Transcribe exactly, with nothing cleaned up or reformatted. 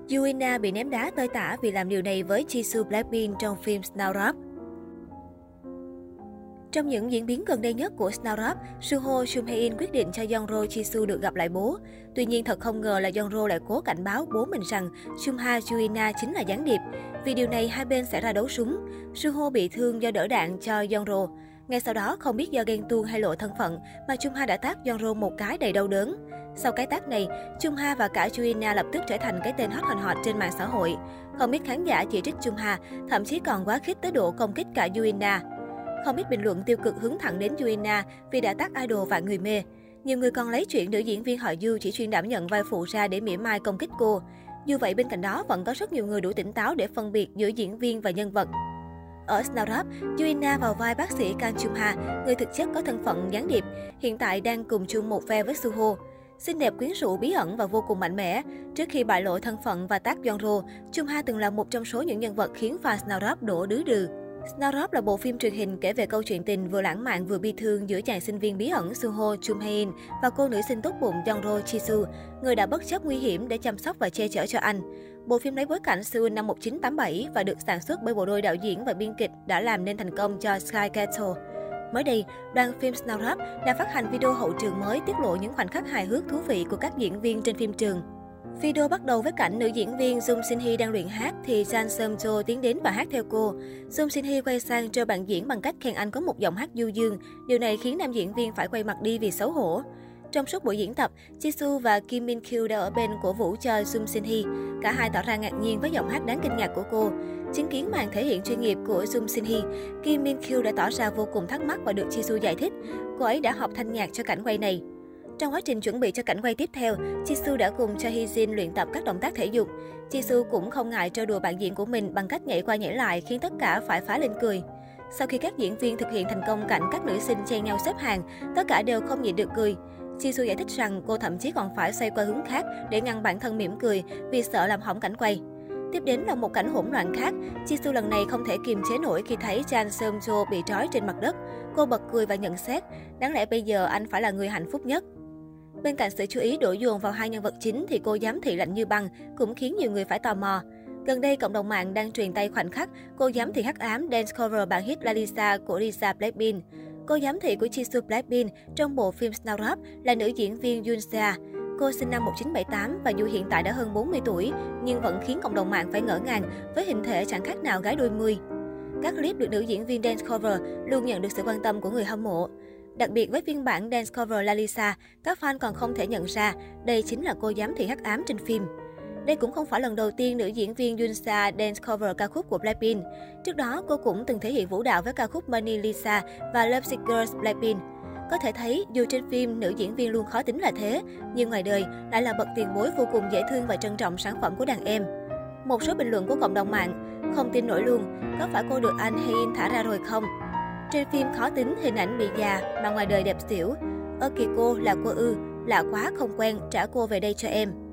Yuina bị ném đá tơi tả vì làm điều này với Jisoo Blackpink trong phim Snowdrop. Trong những diễn biến gần đây nhất của Snowdrop, Suho Jung Hae-in quyết định cho Yeonro Jisoo được gặp lại bố. Tuy nhiên thật không ngờ là Yeonro lại cố cảnh báo bố mình rằng Jungha Yuina chính là gián điệp. Vì điều này hai bên sẽ ra đấu súng. Suho bị thương do đỡ đạn cho Yeonro. Ngay sau đó, không biết do ghen tuông hay lộ thân phận mà Jungha đã tát Yeonro một cái đầy đau đớn. Sau cái tát này, Jungha và cả Yuina lập tức trở thành cái tên hot hòn hot trên mạng xã hội. Không ít khán giả chỉ trích Jungha, thậm chí còn quá khích tới độ công kích cả Yuina. Không ít bình luận tiêu cực hướng thẳng đến Yuina vì đã tát idol và người mê. Nhiều người còn lấy chuyện nữ diễn viên họ Du chỉ chuyên đảm nhận vai phụ ra để mỉa mai công kích cô. Dù vậy bên cạnh đó vẫn có rất nhiều người đủ tỉnh táo để phân biệt giữa diễn viên và nhân vật. Ở Snowdrop, Yuina vào vai bác sĩ Kang Jung-ha, người thực chất có thân phận gián điệp, hiện tại đang cùng chung một phe với Suho. Xinh đẹp quyến rũ bí ẩn và vô cùng mạnh mẽ. Trước khi bại lộ thân phận và tát Yeonro, Jung-ha từng là một trong số những nhân vật khiến fan Snowdrop đổ đứ đừ. Snowdrop là bộ phim truyền hình kể về câu chuyện tình vừa lãng mạn vừa bi thương giữa chàng sinh viên bí ẩn Suho Jung Hae-in và cô nữ sinh tốt bụng Yeonro Jisoo, người đã bất chấp nguy hiểm để chăm sóc và che chở cho anh. Bộ phim lấy bối cảnh Seoul năm một nghìn chín trăm tám mươi bảy và được sản xuất bởi bộ đôi đạo diễn và biên kịch đã làm nên thành công cho Sky Cattle. Mới đây, đoàn phim Snowdrop đã phát hành video hậu trường mới tiết lộ những khoảnh khắc hài hước thú vị của các diễn viên trên phim trường. Video bắt đầu với cảnh nữ diễn viên Jung Shin Hee đang luyện hát thì Jang Seum Jo tiến đến và hát theo cô. Jung Shin Hee quay sang trêu bạn diễn bằng cách khen anh có một giọng hát du dương. Điều này khiến nam diễn viên phải quay mặt đi vì xấu hổ. Trong suốt buổi diễn tập, Jisoo và Kim Min Kyu đã ở bên cổ vũ cho Jung Shin Hee. Cả hai tỏ ra ngạc nhiên với giọng hát đáng kinh ngạc của cô. Chứng kiến màn thể hiện chuyên nghiệp của Jung Shin Hee, Kim Min Kyu đã tỏ ra vô cùng thắc mắc và được Jisoo giải thích. Cô ấy đã học thanh nhạc cho cảnh quay này. Trong quá trình chuẩn bị cho cảnh quay tiếp theo, Jisoo đã cùng cho Hee Jin luyện tập các động tác thể dục. Jisoo cũng không ngại trêu đùa bạn diễn của mình bằng cách nhảy qua nhảy lại khiến tất cả phải phá lên cười. Sau khi các diễn viên thực hiện thành công cảnh các nữ sinh chen nhau xếp hàng, tất cả đều không nhịn được cười. Jisoo giải thích rằng cô thậm chí còn phải xoay qua hướng khác để ngăn bản thân mỉm cười vì sợ làm hỏng cảnh quay. Tiếp đến là một cảnh hỗn loạn khác, Jisoo lần này không thể kiềm chế nổi khi thấy Jang Seum Jo bị trói trên mặt đất. Cô bật cười và nhận xét, đáng lẽ bây giờ anh phải là người hạnh phúc nhất. Bên cạnh sự chú ý đổ dồn vào hai nhân vật chính thì cô giám thị lạnh như băng cũng khiến nhiều người phải tò mò. Gần đây, cộng đồng mạng đang truyền tay khoảnh khắc cô giám thị hắc ám dance cover bản hit Lalisa của Lisa Blackpink. Cô giám thị của Jisoo Blackpink trong bộ phim Snowdrop là nữ diễn viên Yoon Se. Cô sinh năm một nghìn chín trăm bảy mươi tám và dù hiện tại đã hơn bốn mươi tuổi, nhưng vẫn khiến cộng đồng mạng phải ngỡ ngàng với hình thể chẳng khác nào gái đôi mươi. Các clip được nữ diễn viên dance cover luôn nhận được sự quan tâm của người hâm mộ. Đặc biệt với phiên bản dance cover Lalisa, các fan còn không thể nhận ra đây chính là cô giám thị hắc ám trên phim. Đây cũng không phải lần đầu tiên nữ diễn viên Yoon Se dance cover ca khúc của Blackpink. Trước đó, cô cũng từng thể hiện vũ đạo với ca khúc Money Lisa và Lovesick Girls Blackpink. Có thể thấy, dù trên phim nữ diễn viên luôn khó tính là thế, nhưng ngoài đời lại là bậc tiền bối vô cùng dễ thương và trân trọng sản phẩm của đàn em. Một số bình luận của cộng đồng mạng, không tin nổi luôn, có phải cô được anh Hae-in thả ra rồi không? Trên phim khó tính, hình ảnh bị già, mà ngoài đời đẹp xỉu. Ơ kìa cô, là cô ư, lạ quá không quen, trả cô về đây cho em.